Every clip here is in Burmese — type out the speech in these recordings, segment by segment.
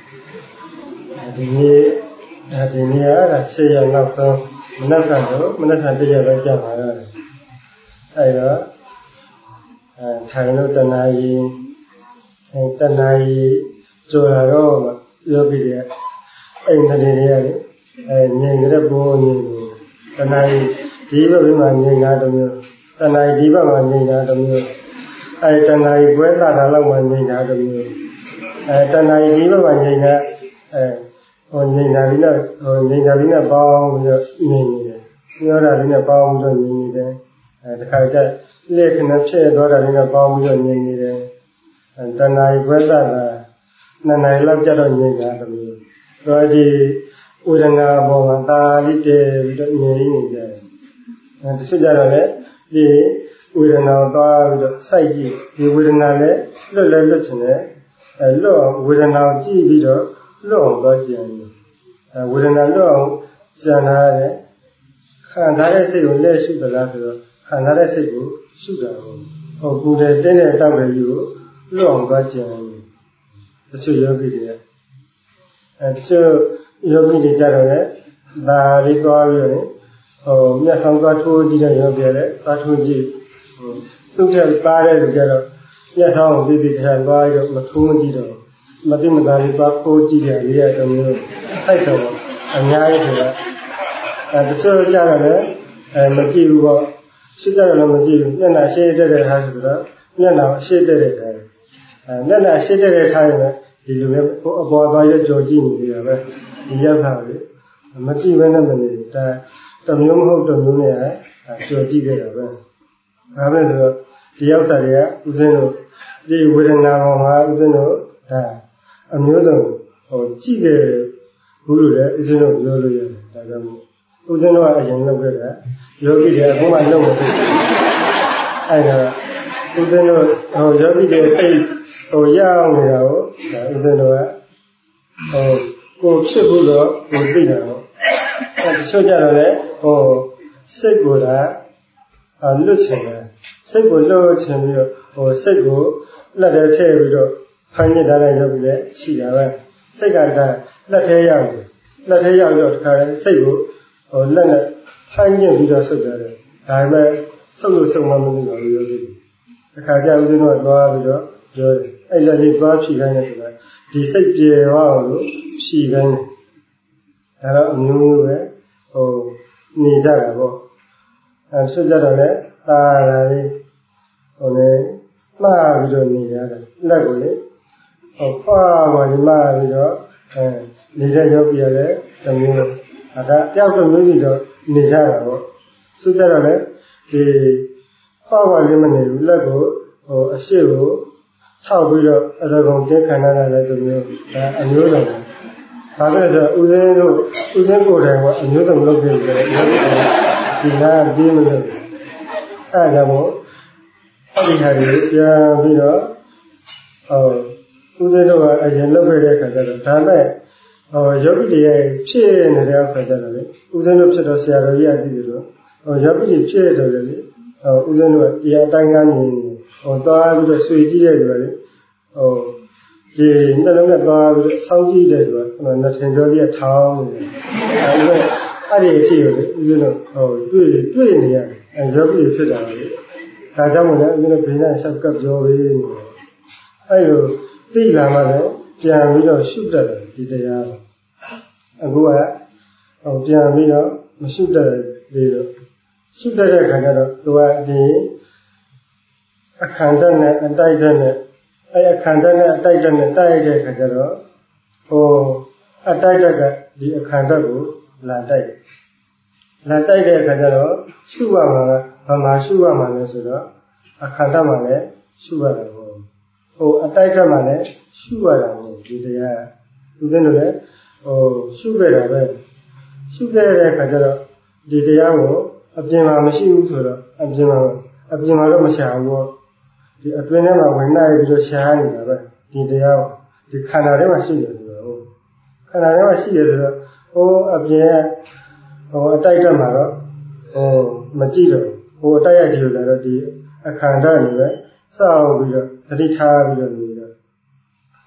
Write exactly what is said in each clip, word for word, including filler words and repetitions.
ဒီနေ့ဒီနေ့ကဆေးရနောက်ဆုံးမနက်ကတော့မနက်ဖြန်တရက်ပဲကြာပါတော့အဲ့တော့အဲထိုင်လို့တနာရီအဲတနာရီကျော်လာတော့ယောဂီတွေအိမ်တွေတွေရတယ်အဲငြိမ်ကြတဲ့ဘိုးငြိမ်တနာရီဒီဘက်မှာငြိမ်တာတမျိုးတနာရီဒီဘက်မှာငြိမ်တာတမျိုးအဲတနာရီဘွဲတာတာလောက်မှငြိမ်တာတမျိုးအဲတနာရီဒီဘက်မှာငြိမ်တာအဲဟိုငြိမ်တာလေးနဲ့ဟိုငြိမ်တာလေးနဲ့ပေါင်းပြီးတော့ငြိမ်နေတယ်ပြောတာလေးနဲ့ပေါင်းပြီးတော့ငြိမ်နေတယ်အဲတခါကျလက်ခဏဖြစ်သွားတာလေးနဲ့ပေါင်းပြီးတော့ငြိမ်နေတယ်အဲတနာရီဘွဲတာတာနှစ်နာရီလောက်ကျတော့ငြိမ်တာတမျိုးတော့ဒီဝေဒနာပေါ်မှာတာလေးတည်ပြီးတော့ငြိမ်နေကြတယ်အဲတချို့ကြတော့လေဒီဝေဒနာကိုသွားပြီးတော့စိုက်ကြည့်ဒီဝေဒနာနဲ့လွတ်လဲလွတ်ချင်တယ်အဲလွတ်အောင်ဝေဒနာကိုကြည့်ပြီးတော့လွတ်အောင်သွားကြည့်တယ်အဲဝေဒနာလွတ်အောင်ကြံထားတယ်ခံထားတဲ့စိတ်ကိုလက်ရှုသလားဆိုတော့ခံထားတဲ့စိတ်ကိုရှုတာဟုတ်ဟုတ်ကူတယ်တင်းတဲ့တောက်တယ်ယူကိုလွတ်အောင်သွားကြည့်တယ်တချို့ယောဂီတွေအဲတချို့ယောဂီတွေကြတော့လေဒါလေးသွားပြီးတော့ဟိုမျက်ဆောင်သွားထိုးကြည့်တဲ့ယောဂီတွေသွားထိုးကြည့်ဟိုသူ့တဲ့ပါတဲ့လူကြတော့မျက်ဆောင်ကိုပြီးပြီးထားသွားပြီးတော့မထိုးကြည့်တော့မတိမသားလေးသွားခိုးကြည့်တယ်လေးရတော့မျိုးထိုက်တော့အများကြီးဆိုတာအဲတချို့ကြတော့လေအဲမကြည့်ဘူးပေါ့ရှိကြတော့လည်းမကြည့်ဘူးမျက်နှာရှေ့တက်တဲ့ဟာဆိုတော့မျက်နှာရှေ့တက်တဲ့ခါအဲမျက်နှာရှေ့တက်တဲ့ခါရင်ဒီလိုပဲအပေါ်သွားရကြော်ကြည့်နေကြတာပဲဒီရက်ခါလေမကြည့်ဘဲနဲ့မနေဒါတမျိုးမဟုတ်တမျိုးနဲ့ကြော်ကြည့်ခဲ့တာပဲဒါပဲဆိုတော့ဒီရောက်စားတွေကဥစဉ်တို့ဒီဝေဒနာပေါ်မှာဥစဉ်တို့ဒါအမျိုးစုံဟိုကြည့်ခဲ့ဘူးလို့လည်းဥစဉ်တို့ပြောလို့ရတယ်ဒါကြောင့်ဥစဉ်တို့ကအရင်လုပ်ခဲ့တာယောဂီတွေအခုမှလုပ်လို့အဲ့ဒါဥစဉ်တို့ဟိုယောဂီတွေစိတ်ဟိုရအောင်နေတာကိုဒါဥစဉ်တို့ကဟိုကိုဖြစ်ဘူးတော့ကိုသိတာတော့အဲတချို့ကြတော့လေဟိုစိတ်ကိုဒါအလွတ်ချင်တယ်စိတ်ကိုလွတ်ချင်ပြီးတော့ဟိုစိတ်ကိုလက်ထဲထည့်ပြီးတော့ဖိုင်းနေထားတဲ့ယောဂီလည်းရှိတာပဲစိတ်ကဒါလက်ထဲရောက်တယ်လက်ထဲရောက်တော့တခါလေစိတ်ကိုဟိုလက်နဲ့ဖိုင်းကျင်ပြီးတော့ဆုပ်တယ်ဒါပေမဲ့ဆုပ်လို့ဆုပ်မှမသိပါဘူးယောဂီတခါကျဦးဇင်းတို့ကသွားပြီးတော့ပြောတယ်အဲ့လက်လေးသွားဖြီခိုင်းတယ်ဆိုတာဒီစိတ်ပြေသွားအောင်လို့ဖြီခိုင်းတယ်ဒါတော့အမျိုးမျိုးပဲဟိုနေကြတာပေါ့အဲဆွတ်ကြတော့လေတာလာလေးဟိုလေမှားပြီးတော့နေရတယ်လက်ကိုလေဟိုဖွာမှဒီမှားပြီးတော့အဲနေတဲ့ယောဂီရလည်းတမျိုးအဲဒါတယောက်တော့မျိုးစီတော့နေကြတာပေါ့ဆွတ်ကြတော့လေဒီဖွာမှလည်းမနေဘူးလက်ကိုဟိုအရှိကိုထောက်ပြီးတော့အရကောင်တက်ခံရတာလည်းတမျိုးဒါအမျိုးစုံဘာလဲဆိုဥစဉ်တို့ဥစဉ်ကိုယ်တိုင်ကအမျိုးစုံလုပ်ပြီးတယ်ဒီနာပြီးမလို့အဲဒါကြောင့်အဲ့ဒီဟာတွေပြန်ပြီးတော့ဟိုဥစဉ်တို့ကအရင်လုပ်ခဲ့တဲ့အခါကျတော့ဒါမဲ့ဟိုယောဂီတွေရဲ့ဖြစ်နေတဲ့အခါကျတော့လေဥစဉ်တို့ဖြစ်တော့ဆရာတော်ကြီးအသိတယ်လို့ဟိုယောဂီတွေဖြစ်တယ်လေဟိုဥစဉ်တို့ကတရားတိုင်းကားနေဟိုသွားပြီးတော့ဆွေကြည့်တဲ့လူကလေဟိုဒီနှလုံးနဲ့သွားပြီးတော့စောင်းကြည့်တဲ့လူကဟိုနှစ်ထင်ကျော်ကြီးထောင်းနေတယ်အဲဒါအဲ့ဒီအဖြစ်ကိုလေဥစဉ်တို့ဟိုတွေ့တွေ့နေရတယ်အဲယောဂီတွေဖြစ်တာလေဒါကြောင့်မို့လဲဥစဉ်တို့ဘိန်းနဲ့ဆက်ကပ်ပြောပြီးနေတယ်အဲ့လိုသိလာမှလည်းပြန်ပြီးတော့ရှုတတ်တယ်ဒီတရားအခုကဟိုပြန်ပြီးတော့မရှုတတ်သေးတော့ရှုတတ်တဲ့ခါကျတော့သူကဒီအခန္ဓာနဲ့အတိုက်တဲ့နဲ့အဲအခန္ဓာနဲ့အတိုက်တဲ့နဲ့တိုက်တဲ့ခါကျတော့ဟိုအတိုက်တဲ့ကဒီအခန္ဓာကိုလာတိုက်လာတိုက်တဲ့ခါကျတော့ရှုရမှာကဘာမှရှုရမှာလဲဆိုတော့အခန္ဓာမှာလည်းရှုရတယ်ဟိုဟိုအတိုက်တဲ့မှာလည်းရှုရတာမျိုးဒီတရားသူတို့လည်းဟိုရှုခဲ့တာပဲရှုခဲ့တဲ့ခါကျတော့ဒီတရားကိုအပြင်မှာမရှိဘူးဆိုတော့အပြင်မှာအပြင်မှာတော့မရှာဘူးပေါ့ဒီအတွင်းထဲမှာဝင်နိုင်ပြီးတော့ရှားနေတာပဲဒီတရားကိုဒီခန္ဓာထဲမှာရှိတယ်ဆိုတော့ခန္ဓာထဲမှာရှိတယ်ဆိုတော့ဟိုအပြင်ဟိုအတိုက်တက်မှာတော့ဟိုမကြည့်တော့ဟိုအတိုက်ရကြည့်လို့လည်းတော့ဒီအခန္ဓာနေပဲစောင့်ပြီးတော့သတိထားပြီးတော့နေတော့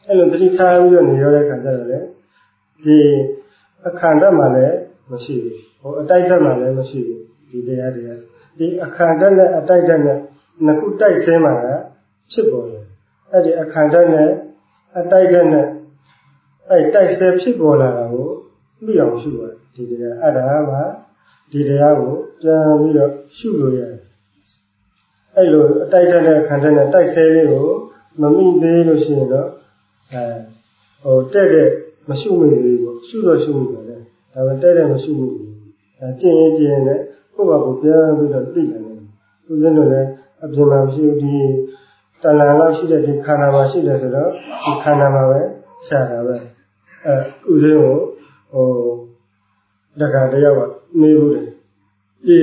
အဲ့လိုတတိထားပြီးတော့နေရတဲ့ခါကျတော့လေဒီအခန္ဓာမှလည်းမရှိဘူးဟိုအတိုက်ဓာတ်မှလည်းမရှိဘူးဒီတရားတွေကဒီအခန္ဓာနဲ့အတိုက်ဓာတ်နဲ့နှစ်ခုတိုက်ဆင်းမှာကဖြစ်ပေါ်တယ်အဲ့ဒီအခန္ဓာနဲ့အတိုက်ဓာတ်နဲ့အဲ့တိုက်ဆဲဖြစ်ပေါ်လာတာကိုသိအောင်ရှုရတယ်ဒီတရားအဲ့ဒါမှဒီတရားကိုပြန်ပြီးတော့ရှုလို့ရတယ်အဲ့လိုအတိုက်ဓာတ်နဲ့အခန္ဓာနဲ့တိုက်ဆဲလေးကိုမမိသေးလို့ရှိရင်တော့အဲဟိုတဲ့တဲ့မရှုမိသေးဘူးရှုတော့ရှုမိတယ်လေဒါပေမဲ့တဲ့တဲ့မရှုမိဘူးအဲကျင့်ရင်ကျင့်ရင်လည်းကိုယ့်ဘာကိုပြန်ပြီးတော့သိတယ်ဦးဇင်းတို့လည်းအပြင်မှာမရှိဘူးဒီတဏှာလောက်ရှိတဲ့ဒီခန္ဓာမှာရှိတယ်ဆိုတော့ဒီခန္ဓာမှာပဲရှာတာပဲအဲဦးဇင်းကိုဟိုတခါတယောက်ကမေးဘူးတယ်ဒီ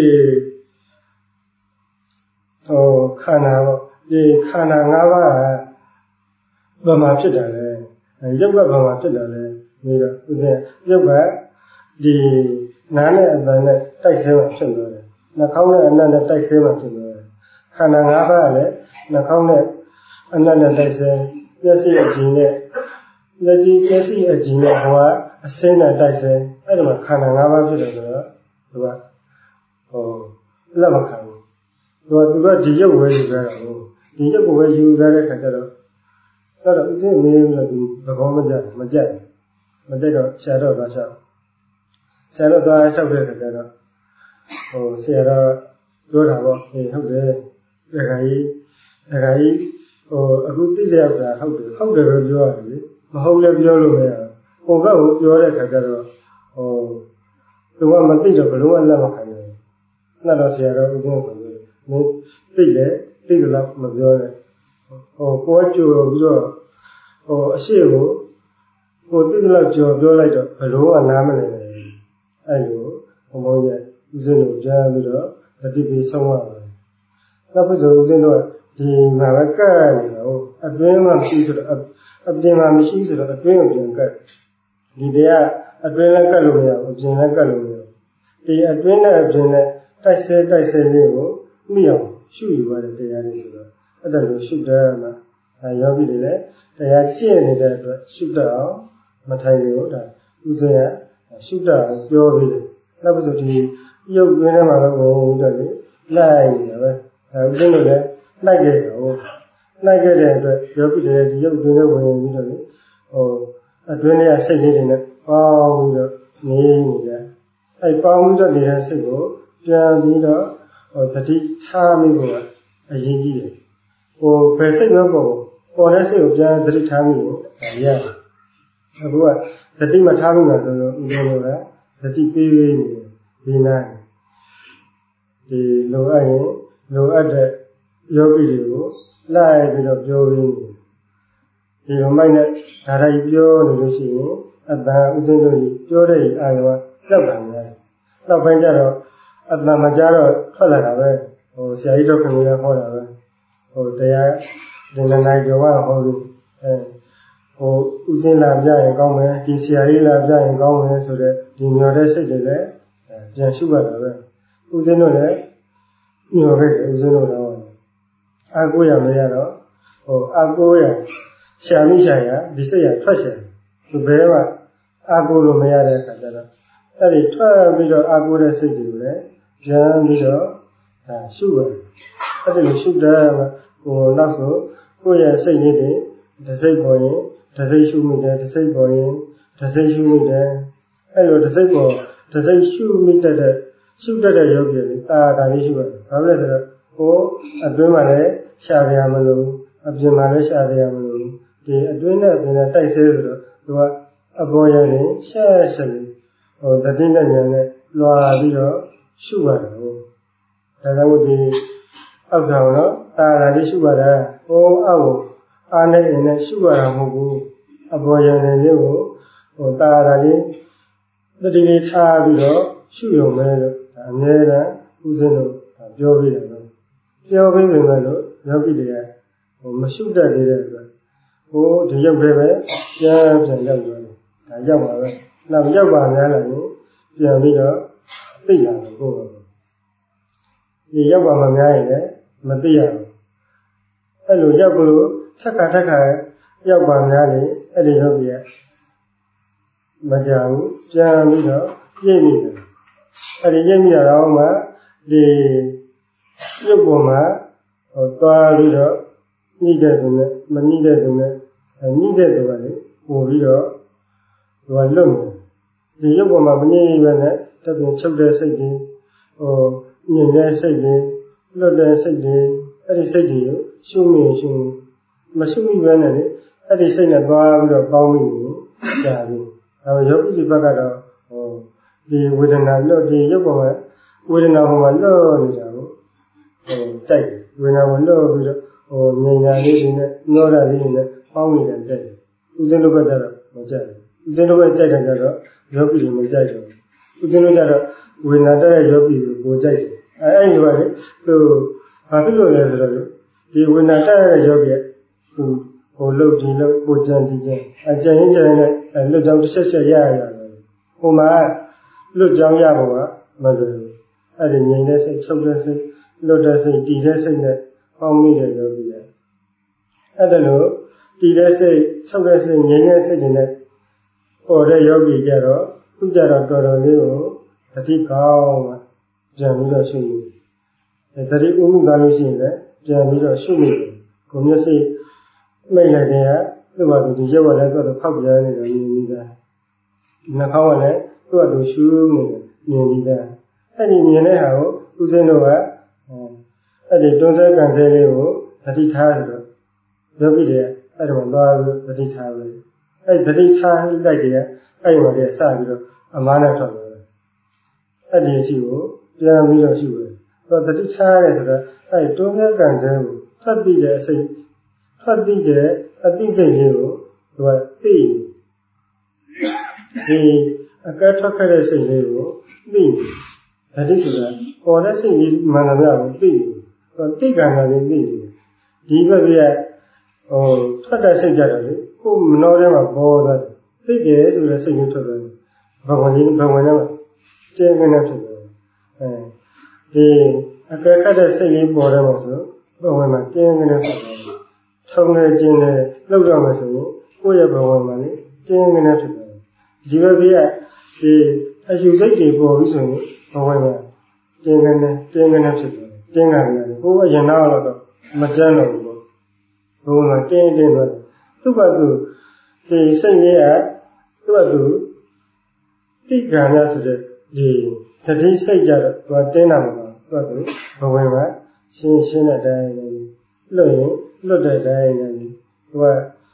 ဟိုခန္ဓာပေါ့ဒီခန္ဓာ၅ပါးကဘာမှဖြစ်တာလဲရုပ်ကဘာမှဖြစ်တာလဲမေးတော့ဦးဇင်းရုပ်ကဒီနားနဲ့အသံနဲ့တိုက်ဆဲမှဖြစ်လို့တယ်နှာခေါင်းနဲ့အနံ့နဲ့တိုက်ဆဲမှဖြစ်လို့တယ်ခန္ဓာ၅ပါးကလည်းနှာခေါင်းနဲ့အနံ့နဲ့တိုက်ဆဲမျက်စိအကြည့်နဲ့လက်ဒီမျက်စိအကြည့်နဲ့ဟိုကအစင်းနဲ့တိုက်ဆဲအဲ့ဒါမှခန္ဓာ၅ပါးဖြစ်တယ်ဆိုတော့သူကဟိုလက်မခံဘူးသူကသူကဒီရုပ်ဝဲယူကြတာကိုဒီရုပ်ကိုပဲယူကြတဲ့ခါကျတော့အဲ့တော့ဦးဇင်းမေးပြီးတော့သူသဘောမကျမကြက်မကြက်တော့ဆရာတော်သွားလျှောက်ဆရာတော်သွားလျှောက်တဲ့ခါကျတော့ဟိုဆရာတော်ပြောတာပေါ့ဟေးဟုတ်တယ်ဒကာကြီးဒကာကြီးဟိုအခုသိကြရတာဟုတ်တယ်ဟုတ်တယ်ပဲပြောရတယ်လေမဟုတ်လည်းပြောလို့မရဘူးဟိုဘက်ကိုပြောတဲ့ခါကျတော့ဟိုသူကမသိတော့ဘယ်လိုမှလက်မခံဘူးအဲ့တော့ဆရာတော်ဦးဇင်းကပြောမင်းသိတယ်သိတယ်လို့မပြောနဲ့ဟိုကိုယ်ကြိုပြီးတော့ဟိုအရှိကိုကိုသိတယ်လို့ကြော်ပြောလိုက်တော့ဘယ်လိုမှနားမလည်ဘူးအဲ့လိုဘုံဘုံရဲ့ဦးဇင်းတို့ကြားပြီးတော့တတိပိဆုံးရတယ်နောက်ပြီးဆိုဦးဇင်းတို့ဒီမှာပဲကတ်နေတာဟိုအတွင်းမှာမရှိဆိုတော့အပြင်မှာမရှိဆိုတော့အတွင်းကိုပြန်ကတ်ဒီတရားအတွင်းလည်းကတ်လို့မရဘူးအပြင်လည်းကတ်လို့မရဘူးဒီအတွင်းနဲ့အပြင်နဲ့တိုက်ဆဲတိုက်ဆဲလေးကိုမိအောင်ရှုယူရတဲ့တရားလေးဆိုတော့အဲ့ဒါလိုရှုတဲ့မှာအဲယောဂီတွေလည်းတရားကျင့်နေတဲ့အတွက်ရှုတတ်အောင်မထိုင်လို့ဒါဥစဉ်ရရှုတတ်အောင်ပြောပြီးတယ်နောက်ပြီးဆိုဒီရုပ်ရင်းထဲမှာလည်းဝင်ပြီးတော့လေလိုက်နေတာပဲအဲဥစဉ်လို့လည်းလိုက်ခဲ့တယ်ဟုတ်လိုက်ခဲ့တဲ့အတွက်ယောဂီတွေဒီရုပ်ရင်းထဲဝင်ပြီးတော့လေဟိုအတွင်းထဲကစိတ်လေးတွေနဲ့ပေါင်းပြီးတော့နေနေတယ်အဲပေါင်းပြီးတော့နေတဲ့စိတ်ကိုပြန်ပြီးတော့ဟိုတတိထားမိဖို့ကအရေးကြီးတယ်ဟိုဘယ်စိတ်ရောပေါ့ပေါ်တဲ့စိတ်ကိုပြန်တတိထားမိဖို့ရတယ်အခုကတတိမထားမိမှဆိုတော့ဥပဒေကတတိပေးပေးနေဒီနာဒီလိုအပ်ရင်လိုအပ်တဲ့ယောဂီတွေကိုလိုက်ပြီးတော့ပြောပေးနေဒီလိုမိုက်နဲ့ဓာတ်ရိုက်ပြောနေလို့ရှိရင်အတန်ဥစဉ်တို့ကြီးပြောတဲ့အာရုံကလောက်ပါမယ်နောက်ပိုင်းကျတော့အတန်မကြတော့ထွက်လာတာပဲဟိုဆရာကြီးတို့ခင်ဗျားဟောတာပဲဟိုတရားဒီနေ့နိုင်ကြောကဟောလို့အဲဟိုဥစဉ်လာပြရင်ကောင်းမယ်ဒီဆရာကြီးလာပြရင်ကောင်းမယ်ဆိုတော့ဒီမျောတဲ့စိတ်တွေလည်းပြန်ရှုရတာပဲဥစဉ်တို့လည်းမျောခဲ့တယ်ဥစဉ်တို့တော့အာကိုရမရတော့ဟိုအာကိုရရှာမိရှာရဒီစိတ်ရထွက်ရှာသူဘဲကအာကိုလို့မရတဲ့အခါကျတော့အဲ့ဒီထွက်ပြီးတော့အာကိုတဲ့စိတ်တွေကိုလည်းပြန်ပြီးတော့ဒါရှုရတယ်အဲ့ဒီလိုရှုတဲ့ဟိုနောက်ဆိုကိုယ့်ရဲ့စိတ်လေးတွေတစ်စိတ်ပေါ်ရင်တစ်စိတ်ရှုမိတယ်တစ်စိတ်ပေါ်ရင်တစ်စိတ်ရှုမိတယ်အဲ့လိုတစ်စိတ်ပေါ်တစ်စိတ်ရှုမိတတ်တဲ့ရှုတတ်တဲ့ယောဂီတွေတာတာလေးရှုရတယ်ဘာလို့လဲဆိုတော့ကိုယ်အတွင်းမှာလည်းရှာကြရမလို့အပြင်မှာလည်းရှာကြရမလို့ဒီအတွင်းနဲ့အပြင်နဲ့တိုက်ဆဲဆိုတော့သူကအပေါ်ရရင်ရှက်ရှက်လေးဟိုတတိနဲ့ဉာဏ်နဲ့လွာပြီးတော့ရှုရတယ်ဟိုဒါကြောင့်ဒီအောက်ဆောင်တော့တာတာလေးရှုရတာဟိုအောက်ကိုအားနဲ့ရင်နဲ့ရှုရတာမဟုတ်ဘူးအပေါ်ရရင်လေးကိုဟိုတာတာလေးတတိလေးထားပြီးတော့ရှုရုံပဲလို့အမြဲတမ်းဥစဉ်လို့ပြောပြီးတယ်လို့ပြောပြီးပြီမဲ့လို့ယောဂီတွေကဟိုမရှုတတ်သေးတဲ့အတွက်ဟိုဒီရုပ်တွေပဲပြန်ပြန်ရောက်သွားတယ်ဒါရောက်ပါပဲနောက်ရောက်ပါများလာရင်ပြန်ပြီးတော့သိရတယ်ကိုယ်ကဒီရောက်ပါမှများရင်လည်းမသိရဘူးအဲ့လိုရောက်လို့ထက်ခါထက်ခါရောက်ပါများလေအဲ့ဒီယောဂီကမကြောက်ပြန်ပြီးတော့ပြည့်မိတယ်အဲ့ဒီပြည့်မိရတော့မှဒီရုပ်ပေါ်မှာဟိုသွားပြီးတော့ညှိတဲ့သူနဲ့မညှိတဲ့သူနဲ့ညှိတဲ့သူကလေပို့ပြီးတော့သူကလွတ်နေဒီရုပ်ပေါ်မှာမညှိပဲနဲ့တပြင်းချုပ်တဲ့စိတ်တွေဟိုညင်တဲ့စိတ်တွေလွတ်တဲ့စိတ်တွေအဲ့ဒီစိတ်တွေကိုရှုမိရှုမရှုမိပဲနဲ့လေအဲ့ဒီစိတ်နဲ့သွားပြီးတော့ပေါင်းမိနေကြာပြီအဲယောဂီဒီဘက်ကတော့ဟိုဒီဝေဒနာလွတ်ဒီရုပ်ပေါ်မှာဝေဒနာပေါ်မှာလွတ်နေတာကိုဟိုကြိုက်ဝေဒနာကိုလွတ်ပြီးတော့ဟိုငြိမ်ညာလေးတွေနဲ့နှောတာလေးတွေနဲ့ပေါင်းနေတဲ့ကြိုက်တယ်ဦးဇင်းတို့ဘက်ကတော့မကြိုက်ဘူးဦးဇင်းတို့ဘက်ကြိုက်တယ်ကြတော့ယောဂီတွေမကြိုက်တော့ဦးဇင်းတို့ကြတော့ဝေဒနာတဲ့ယောဂီကိုကြိုက်တယ်အဲအဲ့ဒီပါလေသူဘာဖြစ်လို့လဲဆိုတော့ဒီဝေဒနာတဲ့ယောဂီဟိုဟိုလုတ်ဒီလုတ်ကိုကြံဒီကြံအကြံရင်းကြံနဲ့လွတ်ကြောင်းတစ်ချက်ချက်ရရရတယ်ဟိုမှာလွတ်ကြောင်းရဖို့ကမလွယ်ဘူးအဲ့ဒီငြိမ်တဲ့စိတ်ချုပ်တဲ့စိတ်လွတ်တဲ့စိတ်တည်တဲ့စိတ်နဲ့ပေါင်းမိတဲ့ယောဂီရဲ့အဲ့ဒါလို့တည်တဲ့စိတ်ချုပ်တဲ့စိတ်ငြိမ်တဲ့စိတ်တွေနဲ့ပေါ်တဲ့ယောဂီကြတော့သူကြတော့တော်တော်လေးကိုတတိကောင်းမှပြန်ပြီးတော့ရှုနေတယ်တတိဥမှုကလို့ရှိရင်လည်းပြန်ပြီးတော့ရှုနေတယ်ကိုမျက်စိမိတ်လိုက်တဲ့ကသူ့ဘာသူဒီရုပ်ကလည်းသူ့တော့ဖောက်ပြန်နေတယ်မြင်ပြီးသားဒီနှာခေါင်းကလည်းသူ့အတူရှူးနေတယ်မြင်ပြီးသားအဲ့ဒီမြင်တဲ့ဟာကိုဦးဇင်းတို့ကအဲ့ဒီတွန်းဆဲကန်ဆဲလေးကိုသတိထားဆိုတော့ယောဂီတွေအဲ့ဒီမှာသွားပြီးသတိထားပဲအဲ့သတိထားလိုက်တဲ့အဲ့ဒီမှာတည်းစပြီးတော့အမားနဲ့ထွက်သွားတယ်အဲ့ဒီအချိန်ကိုပြန်ပြီးတော့ရှုတယ်တော့သတိထားရတယ်ဆိုတော့အဲ့တွန်းဆဲကန်ဆဲကိုသတ်သိတဲ့အစိတ်သတ်သိတဲ့အသိစိတ်လေးကိုသူကသိဒီအကဲထွက်ခဲ့တဲ့စိတ်လေးကိုသိဒါတိဆိုတာပေါ်တဲ့စိတ်လေးမှန်တယ်များကိုသိတယ်သိကံကလေးသိတယ်ဒီဘက်ကဟိုထွက်တဲ့စိတ်ကြတော့လေကိုယ်မနှောထဲမှာပေါ်သွားတယ်သိတယ်ဆိုတဲ့စိတ်မျိုးထွက်သွားတယ်ဘဝကြီးဘဝနဲ့မှာတင်းကနေဖြစ်တယ်အဲဒီအကဲခတ်တဲ့စိတ်လေးပေါ်တယ်မှာဆိုဘဝမှာတင်းကနေဖြစ်တယ်ထုံနေခြင်းနဲ့လောက်တော့မှဆိုရင်ကိုယ့်ရဲ့ဘဝမှာလေတင်းကနေဖြစ်တယ်ဒီဘက်ကဒီအယူစိတ်တွေပေါ်ပြီးဆိုရင်ဘဝမှာတင်းကနေတင်းကနေဖြစ်တယ်တင်းကနေတယ်ကိုယ်အရင်တော့တော့မကြမ်းတော့ဘူးပေါ့ဘုံမှာတင်းတင်းသွားတယ်သူ့ဘက်သူဒီစိတ်လေးကသူ့ဘက်သူတိကံရဆိုတဲ့ဒီတတိစိတ်ကြတော့သူကတင်းတာမဟုတ်ဘူးသူ့ဘက်သူဘဝမှာရှင်းရှင်းတဲ့အတိုင်းလွတ်ရင်လွတ်တဲ့အတိုင်းသူကဟို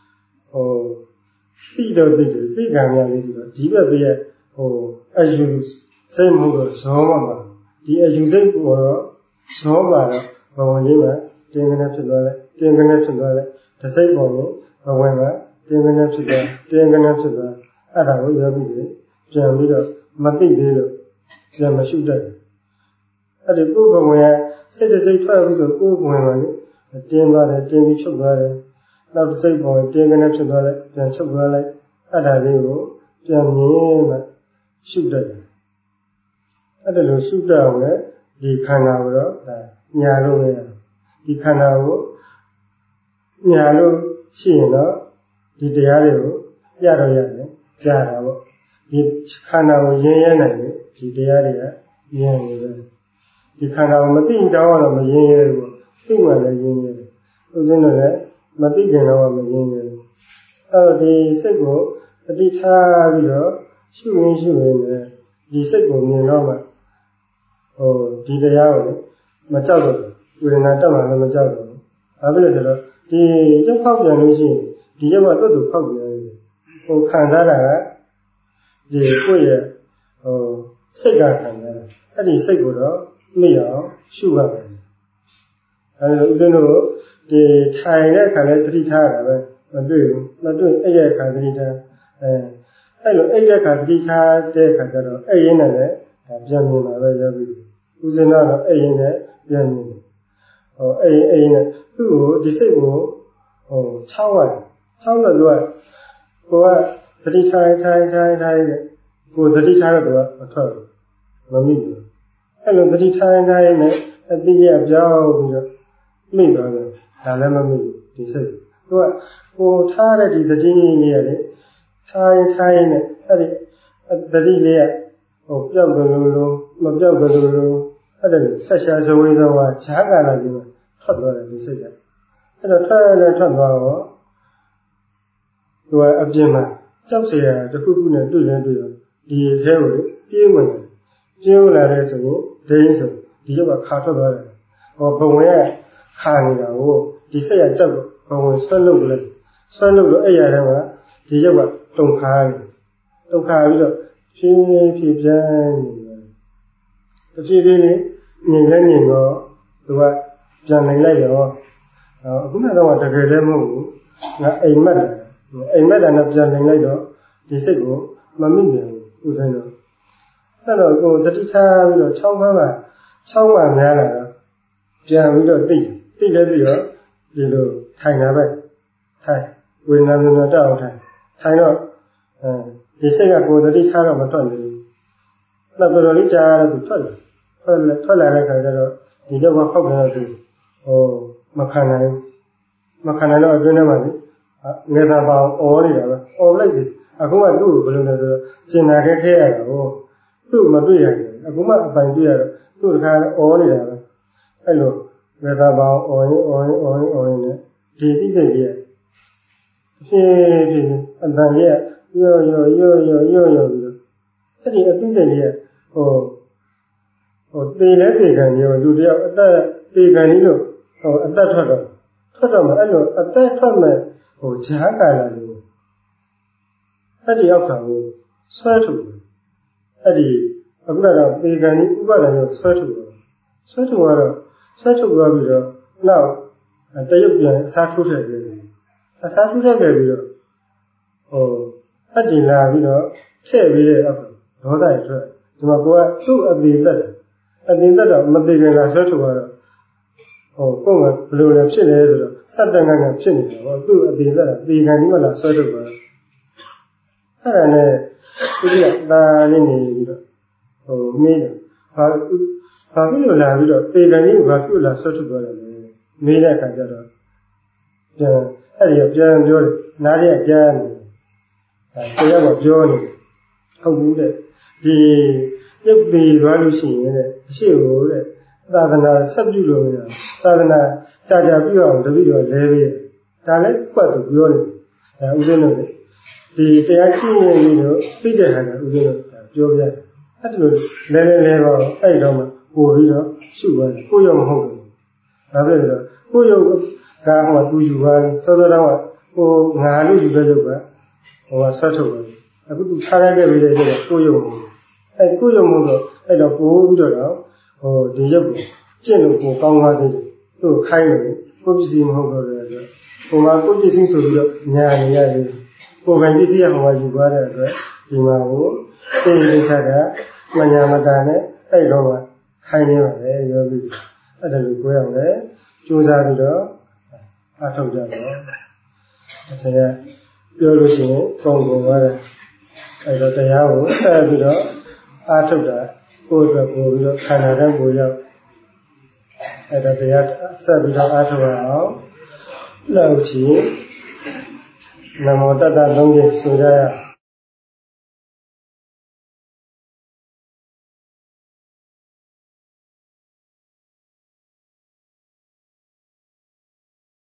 သိတော့သိတယ်သိကံရလေးဆိုတော့ဒီဘက်ပြည့်ဟိုအယူစိတ်မှုတော့ဇောမှာပါဒီအယူစိတ်ပေါ်တော့ဇောမှာတော့ဘဝကြီးမှာတင်းကနေဖြစ်သွားတယ်တင်းကနေဖြစ်သွားတယ်တစိတ်ပေါ်ရင်ဘဝမှာတင်းကနေဖြစ်သွားတင်းကနေဖြစ်သွားအဲ့ဒါကိုရောပြီးပြန်ပြီးတော့မသိသေးလို့ပြန်မရှိတတ်တယ်အဲ့ဒီကိုယ်ဘဝရဲ့စိတ်တစိတ်ထွက်ပြီးဆိုကိုယ်ဘဝမှာလေတင်းသွားတယ်တင်းပြီးချုပ်သွားတယ်နောက်တစိတ်ပေါ်တင်းကနေဖြစ်သွားတယ်ပြန်ချုပ်သွားလိုက်အဲ့ဒါလေးကိုပြန်မြင်မှရှုတတ်တယ်အဲ့ဒါလို့ရှုတတ်အောင်လေဒီခန္ဓာကိုတော့ဒါညာလို့ရဒီခန္ဓာကိုညာလို့ရှိရင်တော့ဒီတရားတွေကိုရတော့ရတယ်ကြားတာပေါ့ဒီခန္ဓာကိုရင်းရဲနိုင်တယ်ဒီတရားတွေကရင်းနေတယ်ဒီခန္ဓာကိုမသိတောင်းတော့မရင်းရဲဘူးသိမှလည်းရင်းရဲတယ်ဥစဉ်တော့လည်းမသိခင်တော့မရင်းရဲဘူးအဲ့တော့ဒီစိတ်ကိုအတိထားပြီးတော့ရှုရင်းရှုရင်းနဲ့ဒီစိတ်ကိုမြင်တော့မှဟိုဒီတရားကိုမကြောက်တော့ဝေဒနာတက်မှလည်းမကြောက်တော့ဘူးဘာဖြစ်လဲဆိုတော့ဒီရုပ်ဖောက်ပြန်လို့ရှိရင်ဒီရုပ်ကတွတ်တူဖောက်ပြန်နေတယ်ဟိုခံစားတာကဒီကိုယ့်ရဲ့ဟိုစိတ်ကခံစားတာအဲ့ဒီစိတ်ကိုတော့မိအောင်ရှုရမယ်အဲဒါဦးဇင်းတို့ဒီထိုင်တဲ့အခါလည်းသတိထားရတာပဲမတွေ့ဘူးမတွေ့အဲ့ရဲ့အခါသတိထားအဲအဲ့လိုအဲ့ရဲ့အခါသတိထားတဲ့အခါကျတော့အဲ့ရင်းနဲ့လည်းဒါပြန်မြင်လာပဲရောက်ပြီဦးဇင်းကတော့အဲ့ရင်းနဲ့ပြန်မြင်တယ်ဟိုအဲ့အဲ့ရင်းနဲ့သူ့ကိုဒီစိတ်ကိုဟိုချောင်းရတယ်ချောင်းတော့သူကကိုကသတိထားထိုင်ထိုင်ထိုင်တဲ့ကိုသတိထားတော့သူကမထွက်ဘူးမမိဘူးအဲ့လိုသတိထားထိုင်နဲ့အတိအကျပြောင်းပြီးတော့မိသွားတယ်ဒါလည်းမမိဘူးဒီစိတ်ဟသူကဟိုထားတဲ့ဒီသတိလေးရတယ်ထိုင်ထိုင်နဲ့အဲ့ဒီသတိလေးကဟိုပြောက်ကြလို့လို့မပြောက်ကြလို့လို့အဲ့ဒါဆက်ရှားစဝေးသောကဈာကာလာကြီးထွက်သွားတယ်ဒီစိတ်ကအဲ့တော့ထွက်လဲထွက်သွားတော့သူကအပြင်မှာကြောက်เสียတစ်ခုခုနဲ့တွေ့ရင်တွေ့တော့ဒီထဲကိုပြေးဝင်တယ်ပြေးဝင်လာတဲ့ဆိုရင်ဒိန်းဆိုဒီရုပ်ကခါထွက်သွားတယ်ဟောဘုံရဲ့ခါနေတာကိုဒီစိတ်ကကြောက်ဘုံဝင်ဆွဲလုပ်လိုက်ဆွဲလုပ်လို့အဲ့ရတဲ့မှာဒီရုပ်ကတုံခါနေတုံခါပြီးတော့ဖြည်းဖြည်းပြန်နေတယ်တဖြည်းဖြည်းလေးငြိမ်လဲငြိမ်တော့သူကပြန်နိုင်လိုက်ရောအခုနကတော့တကယ်လည်းမဟုတ်ဘူးငါအိမ်မက်တယ်အိမ်မက်တယ်နဲ့ပြန်နိုင်လိုက်တော့ဒီစိတ်ကိုမမိပြန်ဘူးဥစဉ်တော့အဲ့တော့ကိုတတိထားပြီးတော့ချောင်းခမ်းမှာချောင်းမှာများလာတော့ပြန်ပြီးတော့တိတ်တိတ်လည်းပြီးတော့ဒီလိုထိုင်တာပဲထိုင်ဝေဒနာမျိုးတော့အောင်ထိုင်ထိုင်တော့အဲဒီစိတ်ကကိုတတိထားတော့မထွက်ဘူးနောက်တော်တော်လေးကြာတော့သူထွက်လာထွက်လာထွက်လာတဲ့ခါကျတော့ဒီတော့ဖောက်ပြန်တော့သူဟိုမခံနိုင်မခံနိုင်တော့အတွင်းထဲမှာလေငယ်သာပေါင်းអော်နေတာပဲអော်လိုက်တယ်အခုမှသူ့ကိုဘယ်လိုလဲဆိုတော့ကျင်နာခဲ့ခဲ့ရတာကိုသူ့မတွေ့ရတယ်အခုမှအပိုင်တွေ့ရတော့သူ့တခါអော်နေတာပဲအဲ့လိုငယ်သာပေါင်းអော်ရင်អော်ရင်អော်ရင်អော်ရင်နဲ့ဒီသိစိတ်ကြီးဖြည်းဖြည်းအတန်ကြီးရောရောရောရောရောရောပြီးတော့အဲ့ဒီအသိစိတ်ကြီးဟိုဟိုတေလဲတေခံရောလူတယောက်အသက်တေခံကြီးလို့ဟိုအသက်ထွက်တော့ထွက်တော့မှအဲ့လိုအသက်ထွက်မဲ့ဟိုဈာကာလာလို့အဲ့ဒီအောက်ဆောင်ကိုဆွဲထုတ်အဲ့ဒီအခုတော့တေခံကြီးဥပဒဏ်ကိုဆွဲထုတ်တော့ဆွဲထုတ်တော့ဆွဲထုတ်သွားပြီးတော့နောက်တရုပ်ပြန်အစားထိုးထည့်ခဲ့တယ်အစားထိုးထည့်ခဲ့ပြီးတော့ဟိုအတ္တိလာပြီးတော့ထည့်ပြီးတဲ့အောက်ဒေါသရထွက်ဒီမှာကိုကသူ့အသေးသက်တယ်အသေးသက်တော့မသေးခင်လာဆွဲထုတ်တော့ဟိုကိုယ်ကဘယ်လိုလဲဖြစ်လဲဆိုတော့စက်တန်ကကဖြစ်နေတယ်ဟောသူ့အသေးသက်ကသေခံကြီးမှလာဆွဲထုတ်သွားတယ်အဲ့ဒါနဲ့သူကတာလေးနေပြီးတော့ဟိုမေးတယ်ဘာဘာဖြစ်လို့လာပြီးတော့သေခံကြီးကဘာဖြစ်လာဆွဲထုတ်သွားတယ်လဲမေးတဲ့အခါကျတော့ပြန်အဲ့ဒီပြန်ပြောတယ်နားရကြားနေတယ်တရားကပြောနေဟုတ်ဘူးတဲ့ဒီရုပ်တည်သွားလို့ရှိရင်တဲ့အရှိကိုတဲ့သာသနာဆက်ပြုလို့ရသာသနာကြာကြာပြုအောင်တပည့်တော်လဲပြီးဒါလည်းပတ်သူပြောနေတယ်ဒါဥစဉ်တို့ဒီတရားကျင့်ရည်တို့သိတဲ့ဟာကဥစဉ်တို့ပြောပြတယ်အဲ့ဒါလိုလဲလဲလဲတော့အဲ့တော့မှပို့ပြီးတော့ရှုသွားတယ်ကိုယ်ရောမဟုတ်ဘူးဒါပဲဆိုတော့ကိုယ်ရောကဟိုသူယူသွားစောစောတော့ဟိုငါလို့ယူတဲ့ရုပ်ကဟိုကဆွတ်ထုတ်တယ်အခုသူထားရခဲ့ပြီးတဲ့ကျတော့ကိုယ်ရောအဲ့ကိုယ်ရောမဟုတ်တော့အဲ့တော့ပို့ပြီးတော့ဟိုဒီရုပ်ကိုကျင့်လို့ကိုကောင်းသွားသေးတယ်သူ့ခိုင်းတယ်ကိုပစ္စည်းမဟုတ်တော့တယ်ဆိုဟိုမှာကိုပစ္စည်းဆိုပြီးတော့ညာနေရတယ်ကိုယ်ပိုင်ပစ္စည်းကဟိုကယူသွားတဲ့အတွက်ဒီမှာကိုသိသိချာချာမညာမတာနဲ့အဲ့တော့မှခိုင်းနေပါလေရောပြီးအဲ့ဒါလိုကိုရအောင်လေကြိုးစားပြီးတော့အားထုတ်ကြတော့အချိန်ကပြောလို့ရှိရင်ပုံကုန်သွားတယ်အဲ့တော့တရားကိုဆက်ပြီးတော့အားထုတ်တာကိုယ်အတွက်ပို့ပြီးတော့ခန္ဓာတန်းကိုရောက်အဲ့ဒါတရားဆက်ပြီးတော့အားထုတ်ရအောင်လောက်ချီနမောတတ္တသုံးချက်ဆိုကြရ